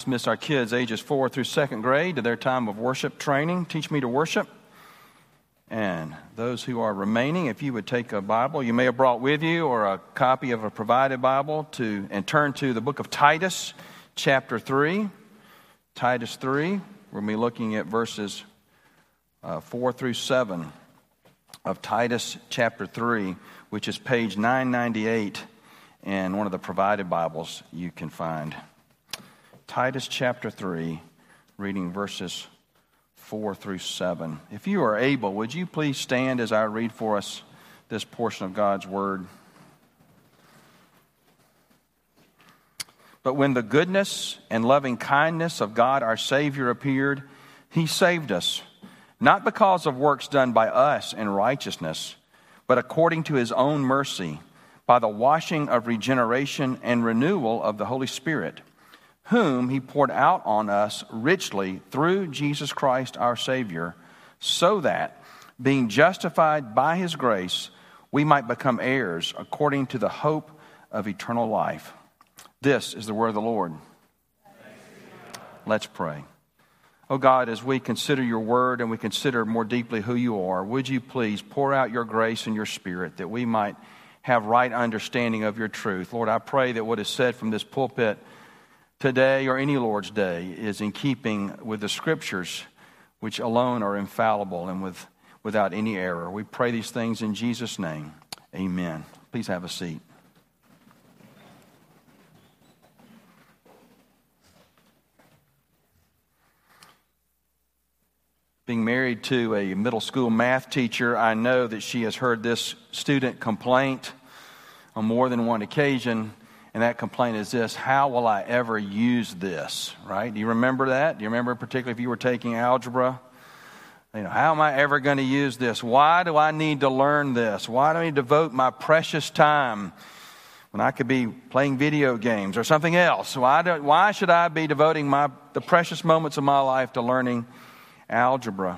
dismiss our kids ages 4 through 2nd grade to their time of worship training. Teach me to worship. And those who are remaining, if you would take a Bible you may have brought with you or a copy of a provided Bible and turn to the book of Titus, chapter 3. Titus 3, we're going to be looking at verses 4 through 7 of Titus chapter 3, which is page 998 in one of the provided Bibles you can find. Titus chapter 3, reading verses 4 through 7. If you are able, would you please stand as I read for us this portion of God's Word? But when the goodness and loving kindness of God our Savior appeared, He saved us, not because of works done by us in righteousness, but according to His own mercy, by the washing of regeneration and renewal of the Holy Spirit, whom He poured out on us richly through Jesus Christ our Savior, so that, being justified by His grace, we might become heirs according to the hope of eternal life. This is the word of the Lord. Let's pray. Oh God, as we consider your word and we consider more deeply who you are, would you please pour out your grace and your Spirit that we might have right understanding of your truth. Lord, I pray that what is said from this pulpit today or any Lord's day is in keeping with the Scriptures, which alone are infallible and without any error. We pray these things in Jesus' name. Amen. Please have a seat. Being married to a middle school math teacher, I know that she has heard this student complaint on more than one occasion. And that complaint is this: how will I ever use this? Right? Do you remember that? Do you remember particularly if you were taking algebra? How am I ever going to use this? Why do I need to learn this? Why do I need to devote my precious time when I could be playing video games or something else? Why should I be devoting the precious moments of my life to learning algebra?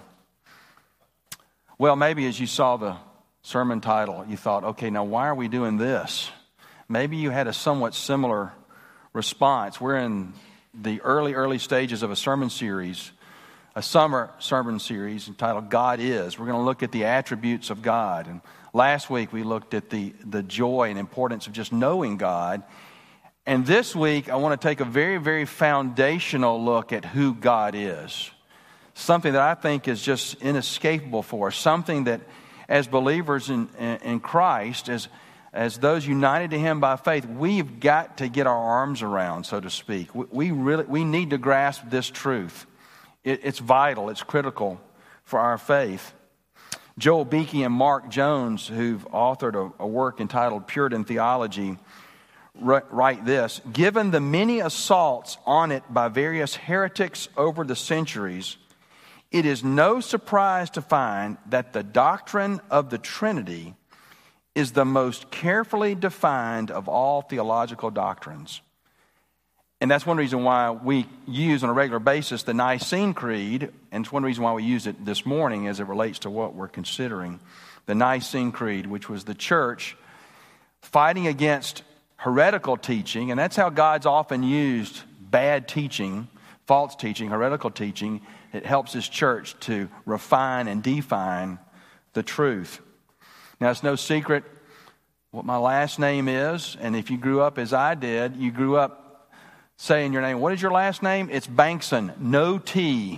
Well, maybe as you saw the sermon title, you thought, okay, now why are we doing this? Maybe you had a somewhat similar response. We're in the early stages of a sermon series, a summer sermon series entitled God Is. We're going to look at the attributes of God. And last week we looked at the joy and importance of just knowing God. And this week I want to take a very, very foundational look at who God is. Something that I think is just inescapable for us. Something that as believers in Christ, as those united to Him by faith, we've got to get our arms around, so to speak. We need to grasp this truth. It's vital. It's critical for our faith. Joel Beeke and Mark Jones, who've authored a work entitled Puritan Theology, write this: given the many assaults on it by various heretics over the centuries, it is no surprise to find that the doctrine of the Trinity is the most carefully defined of all theological doctrines. And that's one reason why we use on a regular basis the Nicene Creed, and it's one reason why we use it this morning as it relates to what we're considering. The Nicene Creed, which was the church fighting against heretical teaching, and that's how God's often used bad teaching, false teaching, heretical teaching. It helps His church to refine and define the truth. Now, it's no secret what my last name is, and if you grew up as I did, you grew up saying your name. What is your last name? It's Bankson, no T.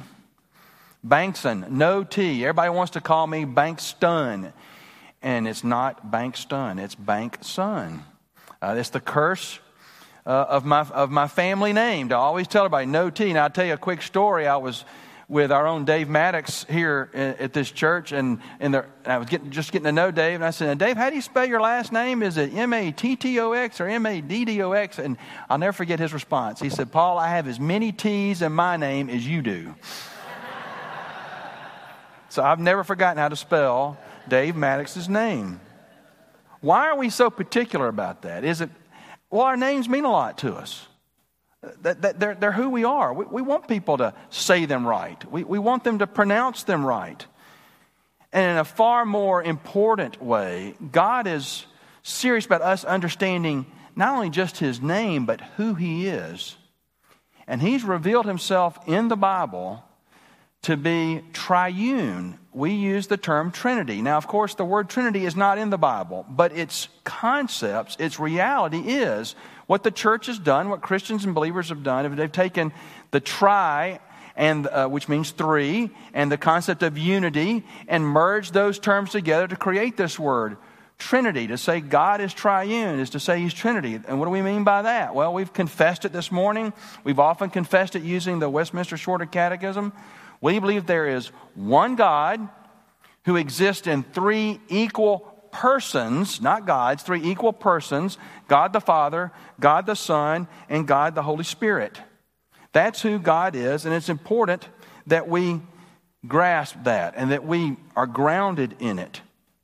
Bankson, no T. Everybody wants to call me Bankston, and it's not Bankston, it's Bankson. It's the curse of my family name to always tell everybody no T. Now, I'll tell you a quick story. I was with our own Dave Maddox here at this church, and I was just getting to know Dave, and I said, Dave, how do you spell your last name? Is it M-A-T-T-O-X or M-A-D-D-O-X? And I'll never forget his response. He said, Paul, I have as many T's in my name as you do. So I've never forgotten how to spell Dave Maddox's name. Why are we so particular about that? Well, our names mean a lot to us. They're who we are. We want people to say them right. We want them to pronounce them right. And in a far more important way, God is serious about us understanding not only just His name, but who He is. And he's revealed himself in the Bible to be triune. We use the term Trinity. Now, of course, the word Trinity is not in the Bible, but its concepts, its reality is what the church has done, what Christians and believers have done. If they've taken the tri, and which means three, and the concept of unity, and merged those terms together to create this word Trinity. To say God is triune is to say He's Trinity. And what do we mean by that? Well, we've confessed it this morning. We've often confessed it using the Westminster Shorter Catechism. We believe there is one God who exists in three equal persons, not gods, three equal persons: God the Father, God the Son, and God the Holy Spirit. That's who God is, and it's important that we grasp that and that we are grounded in it.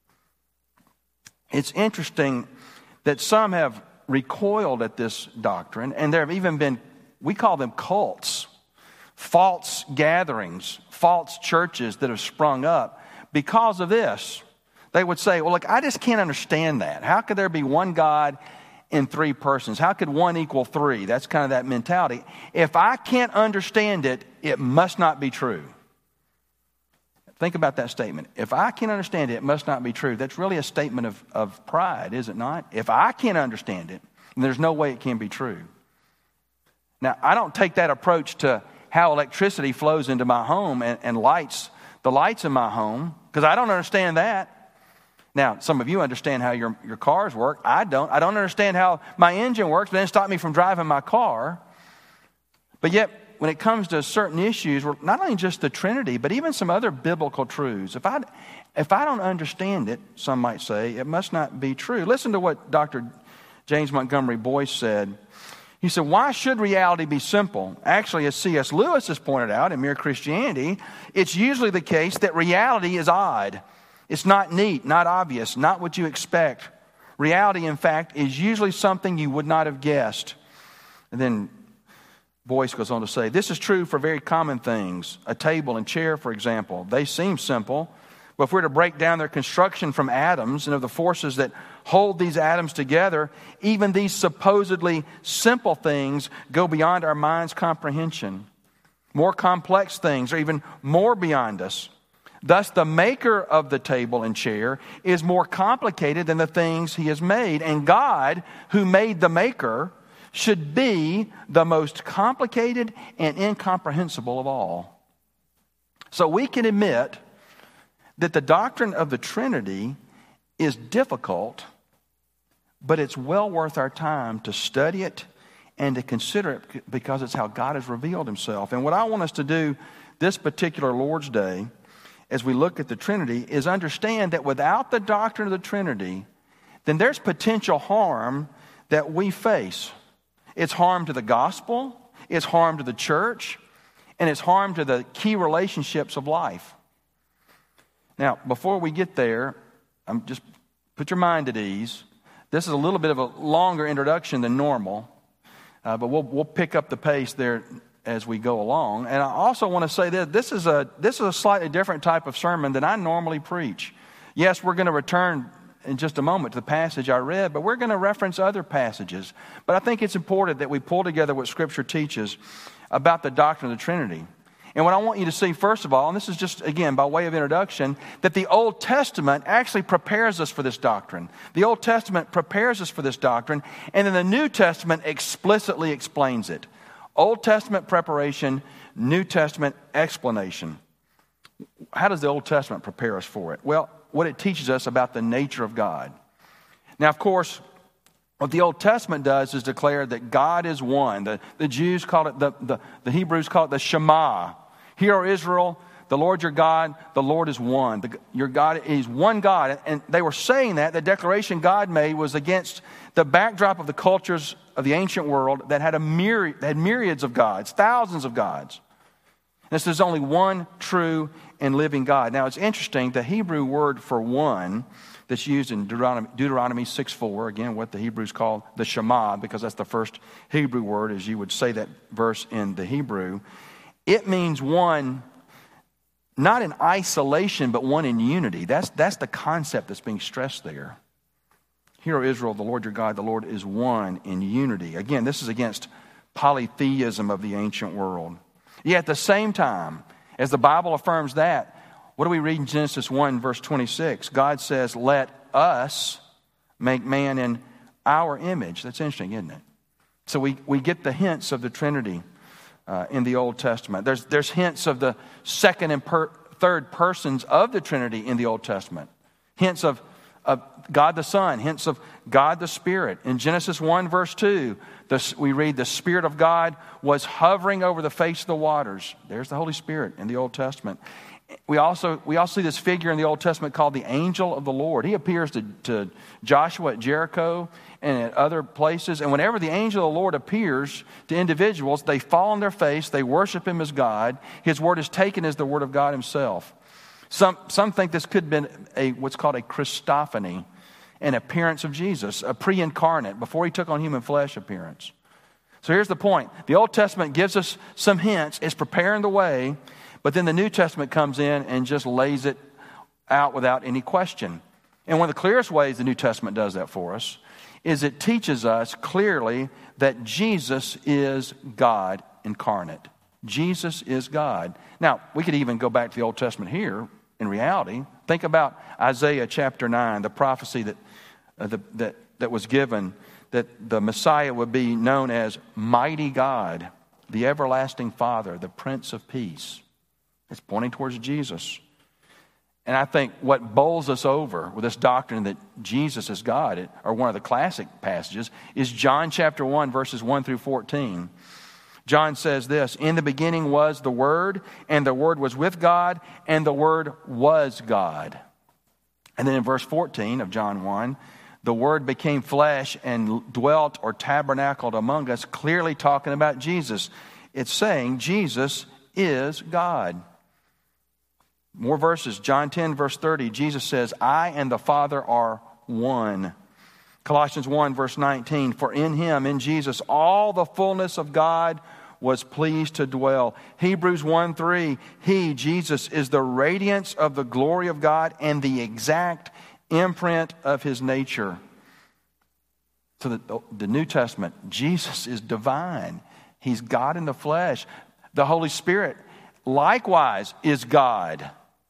It's interesting that some have recoiled at this doctrine, and there have even been, we call them cults, false gatherings, false churches that have sprung up because of this. They would say, well, look, I just can't understand that. How could there be one God in three persons? How could one equal three? That's kind of that mentality. If I can't understand it, it must not be true. Think about that statement. If I can't understand it, it must not be true. That's really a statement of pride, is it not? If I can't understand it, there's no way it can be true. Now, I don't take that approach to how electricity flows into my home and lights the lights in my home, because I don't understand that. Now, some of you understand how your cars work. I don't. I don't understand how my engine works, but it didn't stop me from driving my car. But yet, when it comes to certain issues, not only just the Trinity, but even some other biblical truths, if I don't understand it, some might say, it must not be true. Listen to what Dr. James Montgomery Boyce said. He said, why should reality be simple? Actually, as C.S. Lewis has pointed out in Mere Christianity, it's usually the case that reality is odd. It's not neat, not obvious, not what you expect. Reality, in fact, is usually something you would not have guessed. And then Boyce goes on to say, this is true for very common things. A table and chair, for example. They seem simple, but if we're to break down their construction from atoms and of the forces that hold these atoms together, even these supposedly simple things go beyond our mind's comprehension. More complex things are even more beyond us. Thus, the maker of the table and chair is more complicated than the things He has made. And God, who made the maker, should be the most complicated and incomprehensible of all. So we can admit that the doctrine of the Trinity is difficult, but it's well worth our time to study it and to consider it, because it's how God has revealed Himself. And what I want us to do this particular Lord's Day, as we look at the Trinity, is understand that without the doctrine of the Trinity, then there's potential harm that we face. It's harm to the gospel, it's harm to the church, and it's harm to the key relationships of life. Now, before we get there, just put your mind at ease. This is a little bit of a longer introduction than normal, but we'll pick up the pace there as we go along. And I also want to say that this is a slightly different type of sermon than I normally preach. Yes, we're going to return in just a moment to the passage I read, but we're going to reference other passages. But I think it's important that we pull together what Scripture teaches about the doctrine of the Trinity. And what I want you to see, first of all, and this is just, again, by way of introduction, that the Old Testament actually prepares us for this doctrine. The Old Testament prepares us for this doctrine, and then the New Testament explicitly explains it. Old Testament preparation, New Testament explanation. How does the Old Testament prepare us for it? Well, what it teaches us about the nature of God. Now, of course, what the Old Testament does is declare that God is one. The Jews call it, the Hebrews call it the Shema. Hear, O Israel, the Lord your God, the Lord is one. Your God is one God. And they were saying that the declaration God made was against the backdrop of the cultures of the ancient world that had myriads of gods, thousands of gods. This is only one true and living God. Now, it's interesting, the Hebrew word for one that's used in Deuteronomy 6:4, again, what the Hebrews call the Shema, because that's the first Hebrew word, as you would say that verse in the Hebrew. It means one, not in isolation, but one in unity. That's the concept that's being stressed there. Hear, O Israel, the Lord your God, the Lord is one in unity. Again, this is against polytheism of the ancient world. Yet at the same time, as the Bible affirms that, what do we read in Genesis 1, verse 26? God says, let us make man in our image. That's interesting, isn't it? So we get the hints of the Trinity in the Old Testament. There's hints of the second and third persons of the Trinity in the Old Testament. Hints of God the Son, hints of God the Spirit. In Genesis 1, verse 2, we read the Spirit of God was hovering over the face of the waters. There's the Holy Spirit in the Old Testament. We also see this figure in the Old Testament called the angel of the Lord. He appears to Joshua at Jericho and at other places. And whenever the angel of the Lord appears to individuals, they fall on their face, they worship him as God. His word is taken as the word of God himself. Some think this could have been what's called a Christophany, an appearance of Jesus, a pre-incarnate, before he took on human flesh appearance. So here's the point. The Old Testament gives us some hints. It's preparing the way. But then the New Testament comes in and just lays it out without any question. And one of the clearest ways the New Testament does that for us is it teaches us clearly that Jesus is God incarnate. Jesus is God. Now, we could even go back to the Old Testament here in reality. Think about Isaiah chapter 9, the prophecy that was given that the Messiah would be known as Mighty God, the Everlasting Father, the Prince of Peace. It's pointing towards Jesus. And I think what bowls us over with this doctrine that Jesus is God, or one of the classic passages, is John chapter 1, verses 1 through 14. John says this, in the beginning was the Word, and the Word was with God, and the Word was God. And then in verse 14 of John 1, the Word became flesh and dwelt or tabernacled among us, clearly talking about Jesus. It's saying Jesus is God. More verses. John 10, verse 30, Jesus says, I and the Father are one. Colossians 1, verse 19, for in him, in Jesus, all the fullness of God was pleased to dwell. Hebrews 1, 3, he, Jesus, is the radiance of the glory of God and the exact imprint of his nature. So the New Testament, Jesus is divine. He's God in the flesh. The Holy Spirit, likewise, is God.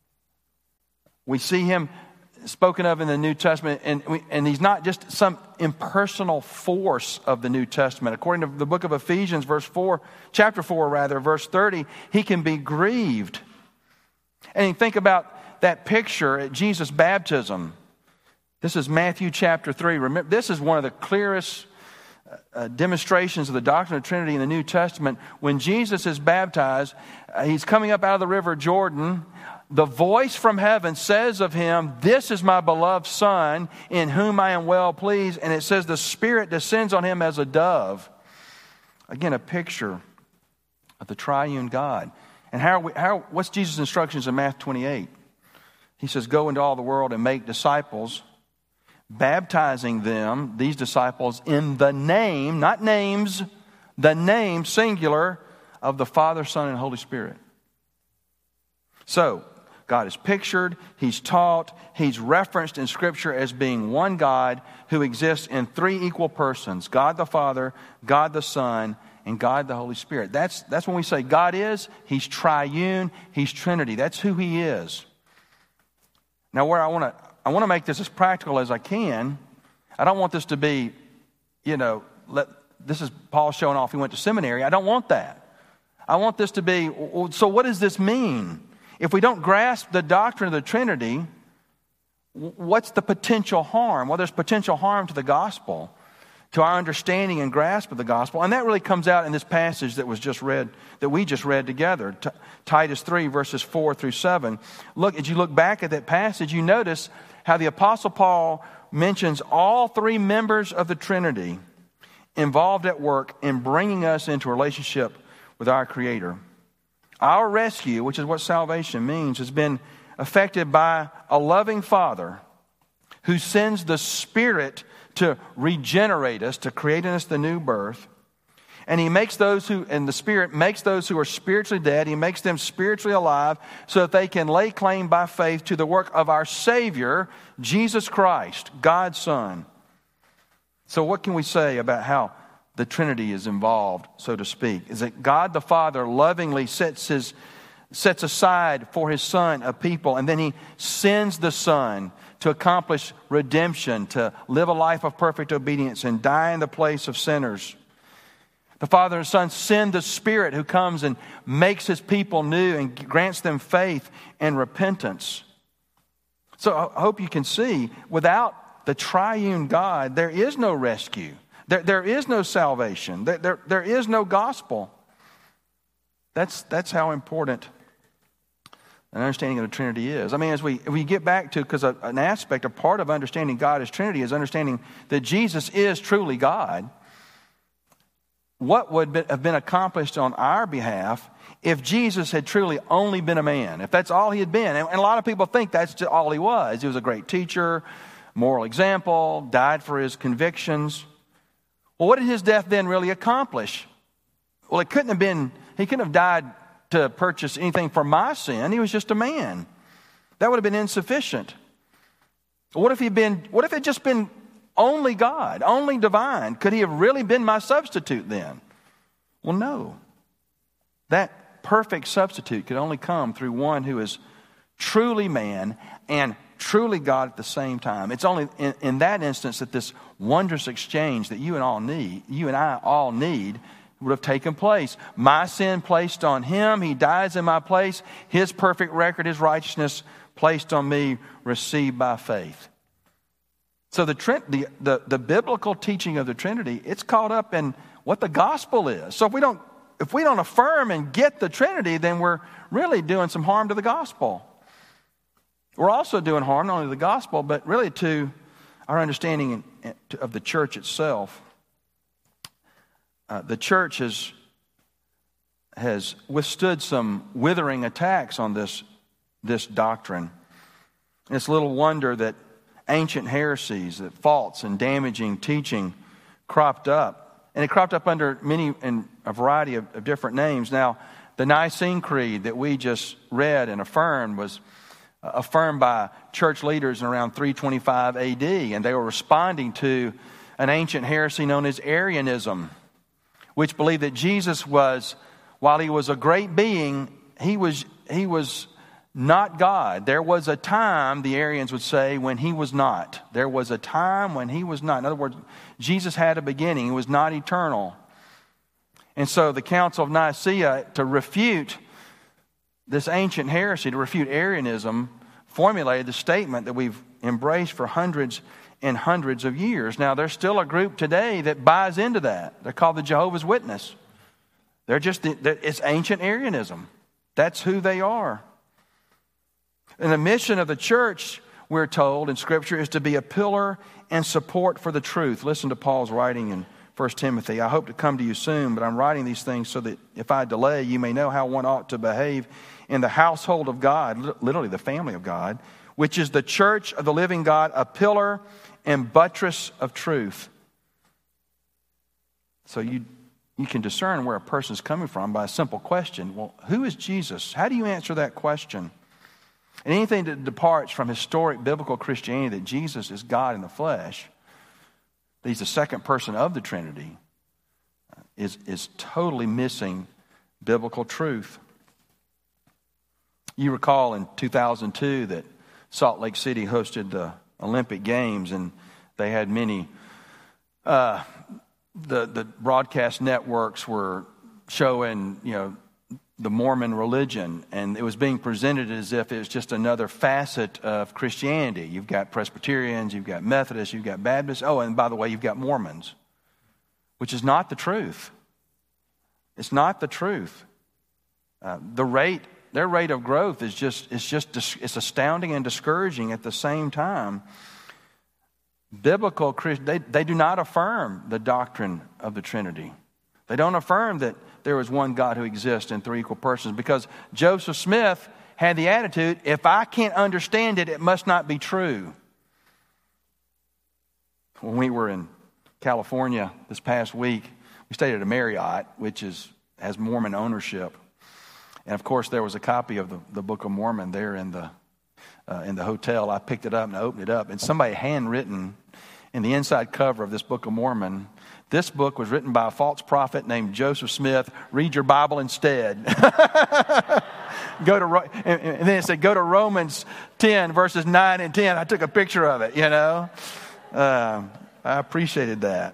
We see him spoken of in the New Testament, and he's not just some impersonal force of the New Testament. According to the book of Ephesians, chapter 4, verse 30, he can be grieved. And you think about that picture at Jesus' baptism. This is Matthew chapter 3. Remember, this is one of the clearest demonstrations of the doctrine of Trinity in the New Testament. When Jesus is baptized, he's coming up out of the river Jordan. The voice from heaven says of him, this is my beloved Son, in whom I am well pleased. And it says the Spirit descends on him as a dove. Again, a picture of the triune God. And what's Jesus' instructions in Matthew 28? He says, go into all the world and make disciples, baptizing them, these disciples, in the name, not names, the name, singular, of the Father, Son, and Holy Spirit. So, God is pictured, he's taught, he's referenced in Scripture as being one God who exists in three equal persons, God the Father, God the Son, and God the Holy Spirit. That's when we say God is, he's triune, he's Trinity. That's who he is. Now, where I want to make this as practical as I can. I don't want this to be, this is Paul showing off he went to seminary. I don't want that. I want this to be, so what does this mean? If we don't grasp the doctrine of the Trinity, what's the potential harm? Well, there's potential harm to the gospel, to our understanding and grasp of the gospel. And that really comes out in this passage that we just read together, Titus 3, verses 4 through 7. Look, as you look back at that passage, you notice how the Apostle Paul mentions all three members of the Trinity involved at work in bringing us into a relationship with our Creator. Our rescue, which is what salvation means, has been effected by a loving Father who sends the Spirit to regenerate us, to create in us the new birth. And the Spirit makes those who are spiritually dead, he makes them spiritually alive so that they can lay claim by faith to the work of our Savior, Jesus Christ, God's Son. So what can we say about how the Trinity is involved, so to speak, is that God the Father lovingly sets aside for His Son a people, and then He sends the Son to accomplish redemption, to live a life of perfect obedience and die in the place of sinners. The Father and Son send the Spirit who comes and makes His people new and grants them faith and repentance. So I hope you can see, without the triune God, there is no rescue. There is no salvation. There is no gospel. That's how important an understanding of the Trinity is. I mean, as we get back to, because an aspect, a part of understanding God as Trinity is understanding that Jesus is truly God. What would have been accomplished on our behalf if Jesus had truly only been a man? If that's all He had been. And a lot of people think that's just all He was. He was a great teacher, moral example, died for His convictions. Well, what did His death then really accomplish? Well, He couldn't have died to purchase anything for my sin. He was just a man. That would have been insufficient. What if it just been only God, only divine? Could He have really been my substitute then? Well, no. That perfect substitute could only come through one who is truly man and truly God at the same time. It's only in that instance that this wondrous exchange that you and I all need would have taken place. My sin placed on Him. He dies in my place. His perfect record, His righteousness placed on me, received by faith. So the biblical teaching of the Trinity, it's caught up in what the gospel is. So if we don't affirm and get the Trinity, then we're really doing some harm to the gospel. We're also doing harm not only to the gospel, but really to our understanding of the church itself. The church has withstood some withering attacks on this doctrine. And it's little wonder that ancient heresies, that false and damaging teaching cropped up. And it cropped up under a variety of different names. Now, the Nicene Creed that we just read and affirmed was affirmed by church leaders in around 325 AD. And they were responding to an ancient heresy known as Arianism, which believed that Jesus was, while He was a great being, He was not God. There was a time, the Arians would say, when He was not. There was a time when He was not. In other words, Jesus had a beginning. He was not eternal. And so the Council of Nicaea, to refute this ancient heresy, to refute Arianism, formulated the statement that we've embraced for hundreds and hundreds of years. Now, there's still a group today that buys into that. They're called the Jehovah's Witness. It's ancient Arianism. That's who they are. And the mission of the church, we're told in Scripture, is to be a pillar and support for the truth. Listen to Paul's writing in 1 Timothy. I hope to come to you soon, but I'm writing these things so that if I delay, you may know how one ought to behave in the household of God, literally the family of God, which is the church of the living God, a pillar and buttress of truth. So you can discern where a person's coming from by a simple question. Well, who is Jesus? How do you answer that question? And anything that departs from historic biblical Christianity that Jesus is God in the flesh, that He's the second person of the Trinity, is totally missing biblical truth. You recall in 2002 that Salt Lake City hosted the Olympic Games, and they had many, the broadcast networks were showing, the Mormon religion, and it was being presented as if it was just another facet of Christianity. You've got Presbyterians, you've got Methodists, you've got Baptists. Oh, and by the way, you've got Mormons, which is not the truth. It's not the truth. Their rate of growth is it's astounding and discouraging at the same time. Biblical Christians, they do not affirm the doctrine of the Trinity. They don't affirm that there is one God who exists in three equal persons, because Joseph Smith had the attitude, if I can't understand it, it must not be true. When we were in California this past week, we stayed at a Marriott, which has Mormon ownership. And of course, there was a copy of the Book of Mormon there in the hotel. I picked it up and I opened it up, and somebody handwritten in the inside cover of this Book of Mormon, This book was written by a false prophet named Joseph Smith. Read your Bible instead. And then it said, go to Romans 10, verses 9 and 10. I took a picture of it, I appreciated that.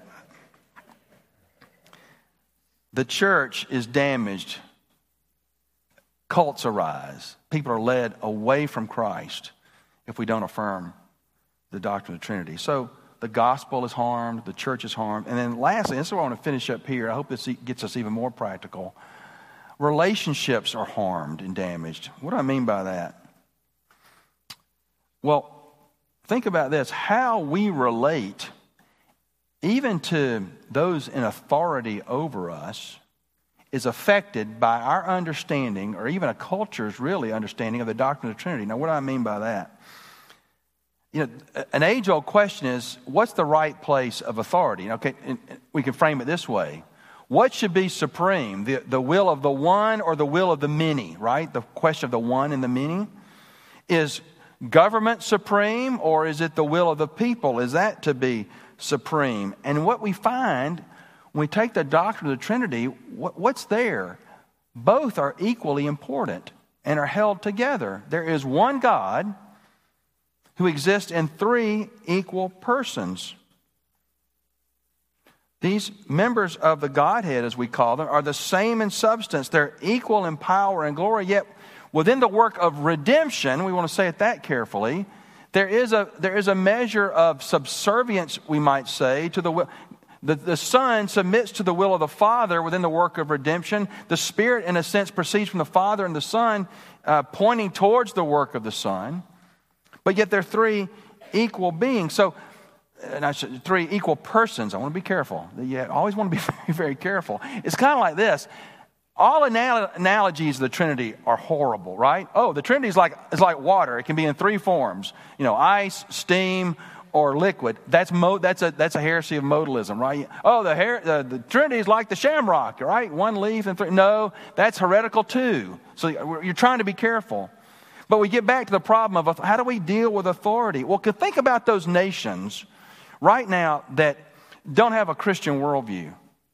The church is damaged. Cults arise. People are led away from Christ if we don't affirm the doctrine of the Trinity. So the gospel is harmed, the church is harmed. And then lastly, this is where I want to finish up here. I hope this gets us even more practical. Relationships are harmed and damaged. What do I mean by that? Well, think about this. How we relate, even to those in authority over us, is affected by our understanding, or even a culture's really understanding of the doctrine of the Trinity. Now, what do I mean by that? An age-old question is, what's the right place of authority? Okay, we can frame it this way. What should be supreme? The will of the one or the will of the many, right? The question of the one and the many. Is government supreme, or is it the will of the people? Is that to be supreme? And what we find when we take the doctrine of the Trinity, what's there? Both are equally important and are held together. There is one God who exists in three equal persons. These members of the Godhead, as we call them, are the same in substance. They're equal in power and glory, yet within the work of redemption, we want to say it that carefully, there is a measure of subservience, we might say, to the will. The Son submits to the will of the Father within the work of redemption. The Spirit, in a sense, proceeds from the Father and the Son, pointing towards the work of the Son. But yet they're three equal beings. So, three equal persons. I want to be careful. You always want to be very, very careful. It's kind of like this. All analogies of the Trinity are horrible, right? Oh, the Trinity is like water. It can be in three forms. Ice, steam, or liquid. That's a heresy of modalism, right? Oh, the Trinity is like the shamrock, right? One leaf and three. No, that's heretical too. So you're trying to be careful. But we get back to the problem of how do we deal with authority? Well, think about those nations right now that don't have a Christian worldview.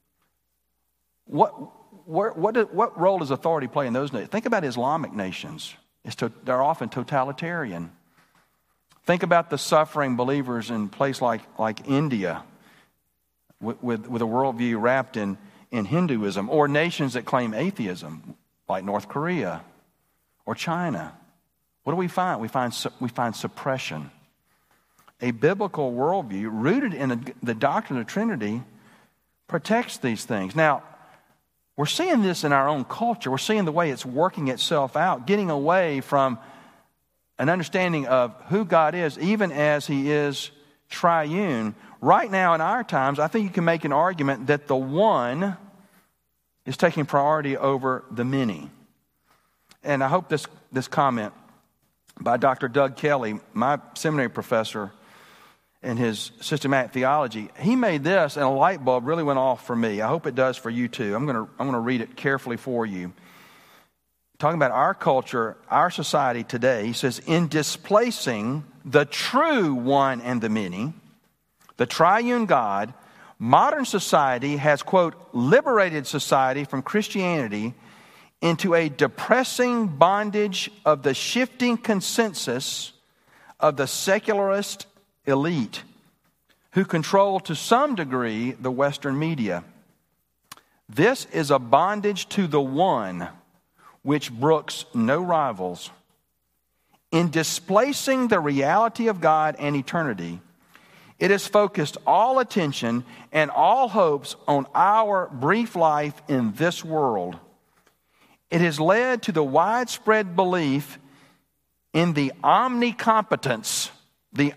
What role does authority play in those nations? Think about Islamic nations. They're often totalitarian. Think about the suffering believers in a place like India with a worldview wrapped in Hinduism, or nations that claim atheism like North Korea or China. What do we find? We find suppression. A biblical worldview rooted in the doctrine of the Trinity protects these things. Now, we're seeing this in our own culture. We're seeing the way it's working itself out, getting away from an understanding of who God is, even as He is triune. Right now in our times, I think you can make an argument that the one is taking priority over the many. And I hope this comment by Dr. Doug Kelly, my seminary professor in his systematic theology, he made this, and a light bulb really went off for me. I hope it does for you too. I'm going to read it carefully for you. Talking about our culture, our society today, he says, in displacing the true one and the many, the triune God, modern society has, quote, liberated society from Christianity into a depressing bondage of the shifting consensus of the secularist elite who control to some degree the Western media. This is a bondage to the one which brooks no rivals. In displacing the reality of God and eternity, it has focused all attention and all hopes on our brief life in this world. It has led to the widespread belief in the omnicompetence, the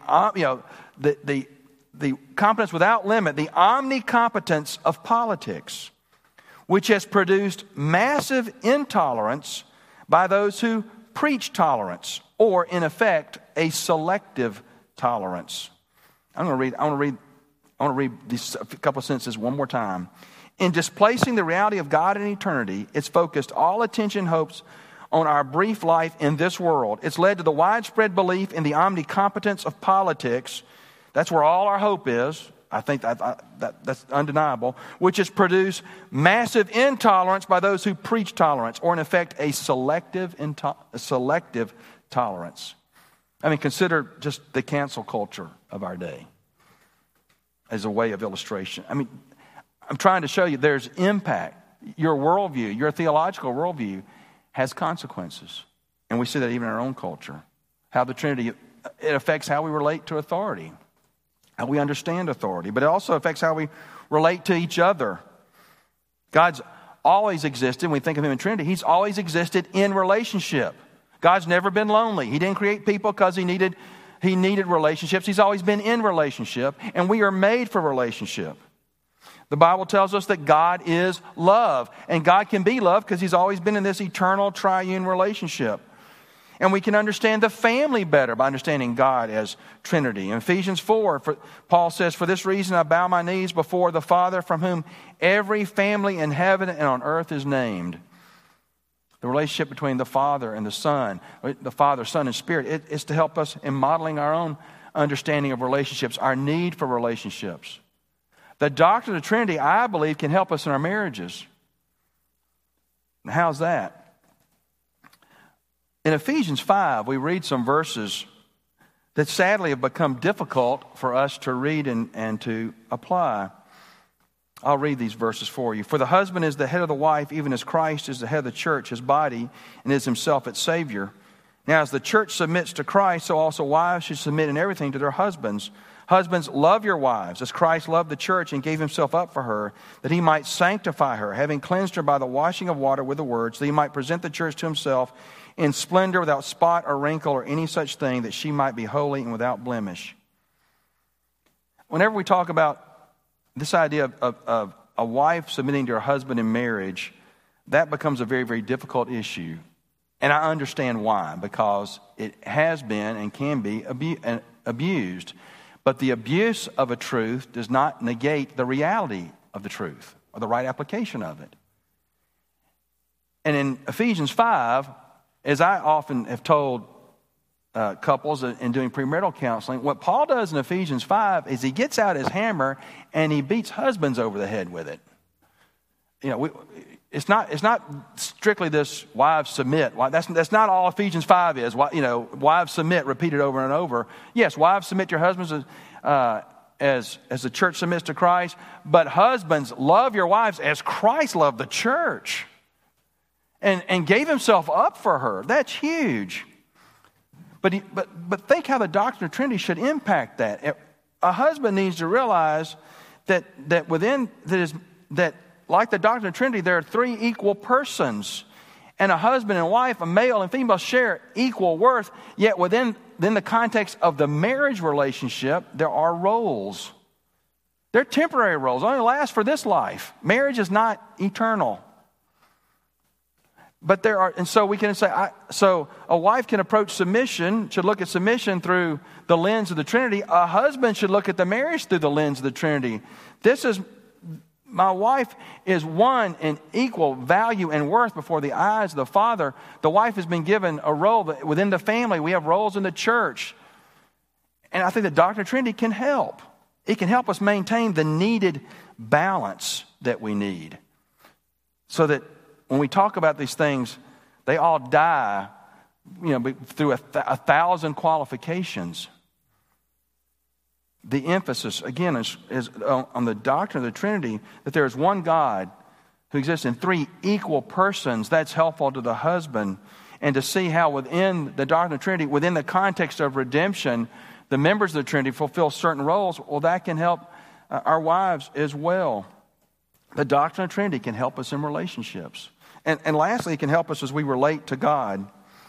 competence without limit, the omnicompetence of politics, which has produced massive intolerance by those who preach tolerance, or in effect, a selective tolerance. I want to read these a couple of sentences one more time. In displacing the reality of God and eternity, it's focused all attention and hopes on our brief life in this world. It's led to the widespread belief in the omnicompetence of politics. That's where all our hope is. I think that's undeniable, which has produced massive intolerance by those who preach tolerance, or in effect, a selective tolerance. I mean, consider just the cancel culture of our day as a way of illustration. I mean, I'm trying to show you there's impact. Your worldview, your theological worldview has consequences. And we see that even in our own culture. How the Trinity, it affects how we relate to authority, how we understand authority, but it also affects how we relate to each other. God's always existed. When we think of him in Trinity, he's always existed in relationship. God's never been lonely. He didn't create people because he needed relationships. He's always been in relationship, and we are made for relationship. The Bible tells us that God is love, and God can be love because he's always been in this eternal triune relationship. And we can understand the family better by understanding God as Trinity. In Ephesians 4, Paul says, "For this reason I bow my knees before the Father, from whom every family in heaven and on earth is named." The relationship between the Father and the Son, the Father, Son, and Spirit, is to help us in modeling our own understanding of relationships, our need for relationships. The doctrine of the Trinity, I believe, can help us in our marriages. Now, how's that? In Ephesians 5, we read some verses that sadly have become difficult for us to read and to apply. I'll read these verses for you. "For the husband is the head of the wife, even as Christ is the head of the church, his body, and is himself its Savior. Now as the church submits to Christ, so also wives should submit in everything to their husbands. Husbands, love your wives, as Christ loved the church and gave himself up for her, that he might sanctify her, having cleansed her by the washing of water with the word, so that he might present the church to himself in splendor, without spot or wrinkle or any such thing, that she might be holy and without blemish." Whenever we talk about this idea of a wife submitting to her husband in marriage, that becomes a very, very difficult issue. And I understand why, because it has been and can be abused. But the abuse of a truth does not negate the reality of the truth or the right application of it. And in Ephesians 5, as I often have told couples in doing premarital counseling, what Paul does in Ephesians 5 is he gets out his hammer and he beats husbands over the head with it. You know, it's not strictly this wives submit. That's not all Ephesians 5 is. You know, wives submit repeated over and over. Yes, wives submit to your husbands as the church submits to Christ, but husbands, love your wives as Christ loved the church and gave himself up for her. That's huge. But think how the doctrine of Trinity should impact that. A husband needs to realize that like the doctrine of Trinity, there are three equal persons. And a husband and wife, a male and female, share equal worth. Yet within the context of the marriage relationship, there are roles. They're temporary roles. They only last for this life. Marriage is not eternal. But there are, and so we can say, so a wife can approach submission, should look at submission through the lens of the Trinity. A husband should look at the marriage through the lens of the Trinity. My wife is one in equal value and worth before the eyes of the Father. The wife has been given a role within the family. We have roles in the church. And I think the doctrine of Trinity can help. It can help us maintain the needed balance that we need. So that when we talk about these things, they all die, through a thousand qualifications. The emphasis, again, is on the doctrine of the Trinity, that there is one God who exists in three equal persons. That's helpful to the husband. And to see how within the doctrine of the Trinity, within the context of redemption, the members of the Trinity fulfill certain roles, well, that can help our wives as well. The doctrine of the Trinity can help us in relationships. And lastly, it can help us as we relate to God.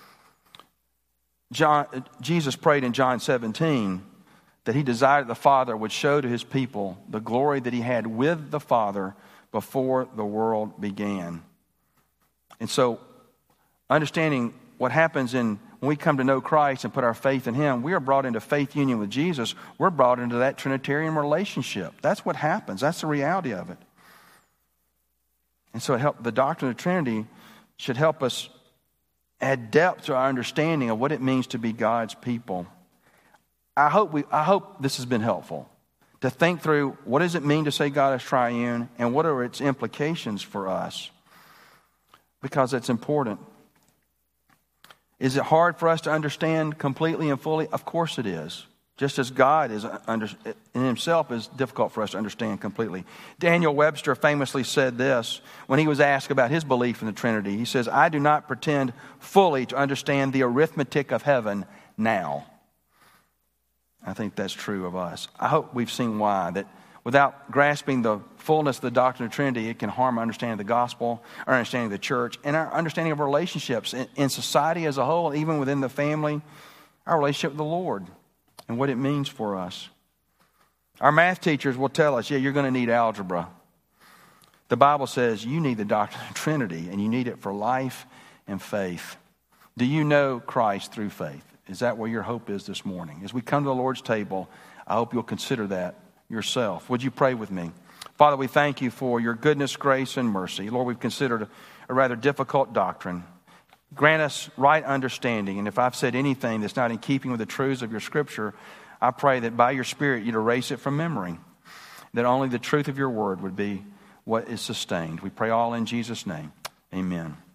Jesus prayed in John 17 that he desired the Father would show to his people the glory that he had with the Father before the world began. And so, understanding what happens when we come to know Christ and put our faith in him, we are brought into faith union with Jesus. We're brought into that Trinitarian relationship. That's what happens. That's the reality of it. And so the doctrine of the Trinity should help us add depth to our understanding of what it means to be God's people. I hope this has been helpful, to think through what does it mean to say God is triune and what are its implications for us, because it's important. Is it hard for us to understand completely and fully? Of course it is. Just as God is in himself is difficult for us to understand completely. Daniel Webster famously said this when he was asked about his belief in the Trinity. He says, "I do not pretend fully to understand the arithmetic of heaven now." I think that's true of us. I hope we've seen why, that without grasping the fullness of the doctrine of the Trinity, it can harm our understanding of the gospel, our understanding of the church, and our understanding of relationships in society as a whole, even within the family, our relationship with the Lord and what it means for us. Our math teachers will tell us, you're going to need algebra. The Bible says you need the doctrine of the Trinity, and you need it for life and faith. Do you know Christ through faith? Is that where your hope is this morning? As we come to the Lord's table, I hope you'll consider that yourself. Would you pray with me? Father, we thank you for your goodness, grace, and mercy. Lord, we've considered a rather difficult doctrine. Grant us right understanding. And if I've said anything that's not in keeping with the truths of your Scripture, I pray that by your Spirit you'd erase it from memory, that only the truth of your word would be what is sustained. We pray all in Jesus' name. Amen.